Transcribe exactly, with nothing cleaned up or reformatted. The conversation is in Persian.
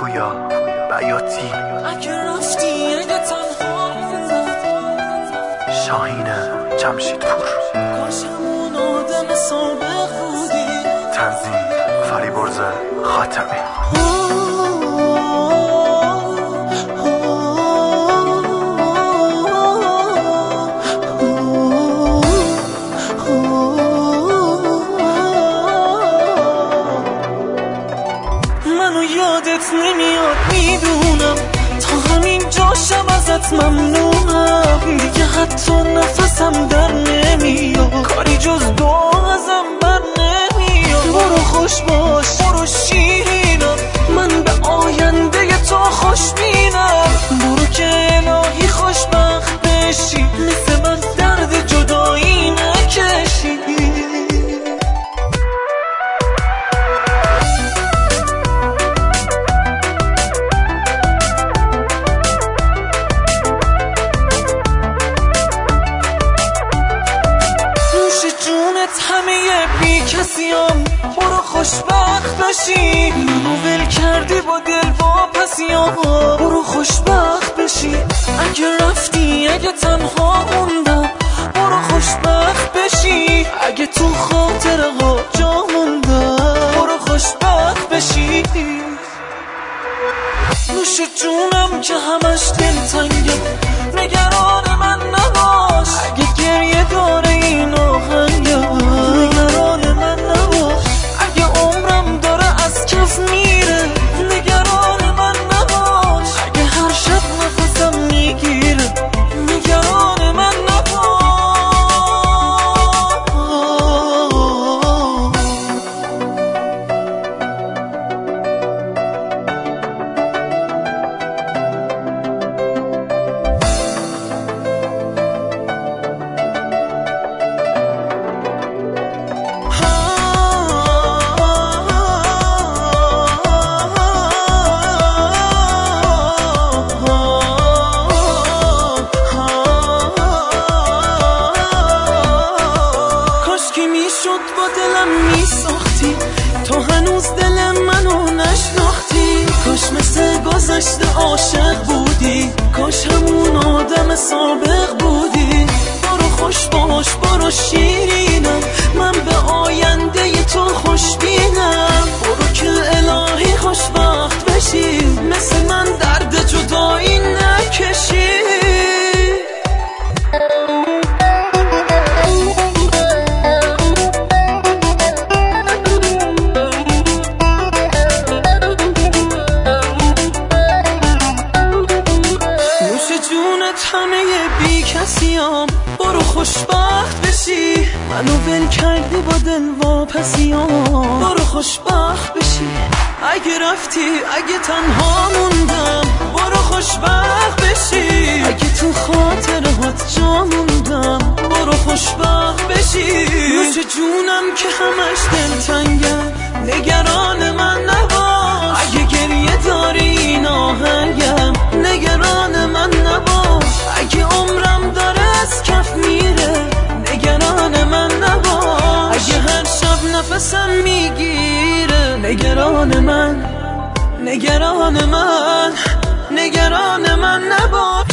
پویا بیاتی اگه رفتی اگه تنها شاهین جمشیدپور کاش همون آدم سابق بودی. تنظیم فریبرز خاتمی. منو یادت نمیاد میدونم، تا همین جاشم ازت ممنونم. دیگه حتی نفسم در نمیاد، کاری جز دعا ازم بر نمیاد. برو خوش باش برو شیرینم، من به آینده تو خوشبینم. برو که الهی خوشبخت بشی، مثل من درد جدایی نکشی. همه بی کسیم برو خوشبخت بشی. منو ول کردی با دل واپسیام، برو خوشبخت بشی. اگه رفتی اگه تنها موندم، برو خوشبخت بشی. اگه تو خاطره ها جا موندم، برو خوشبخت بشی. نوش جونم که همش دلتنگه، نگران من نباش. اگه گریه داره این آهنگه، نگران من نباش. اگه عمرم داره از کف میره، نگران من نباش. اگه هر شب نفسم میگیره، نگران من نباش. با دلم میساختی، تو هنوز دل منو نشناختی. کاش مثل گذشته عاشق بودی، کاش همون آدم سابق بودی. برو خوش باش برو شیرینم، من به آینده تو خوشبینم. برو که الهی خوشبخت بشی، مثل من درد جدایی نکشی. همه بی کسیام برو خوشبخت بشی. منو ول کردی با دل واپسیام، برو خوشبخت بشی. اگه رفتی اگه تنها موندم، برو خوشبخت بشی. اگه تو خاطره هات جا موندم، برو خوشبخت بشی. نوش جونم که همش دلتنگم، نگران من نباش. اگه گریه داری این آهنگم، نگران من نباش. اگه عمرم داره از کف میره، نگران من نباش. اگه هر شب نفسم میگیره، نگران من نگران من نگران من نباش.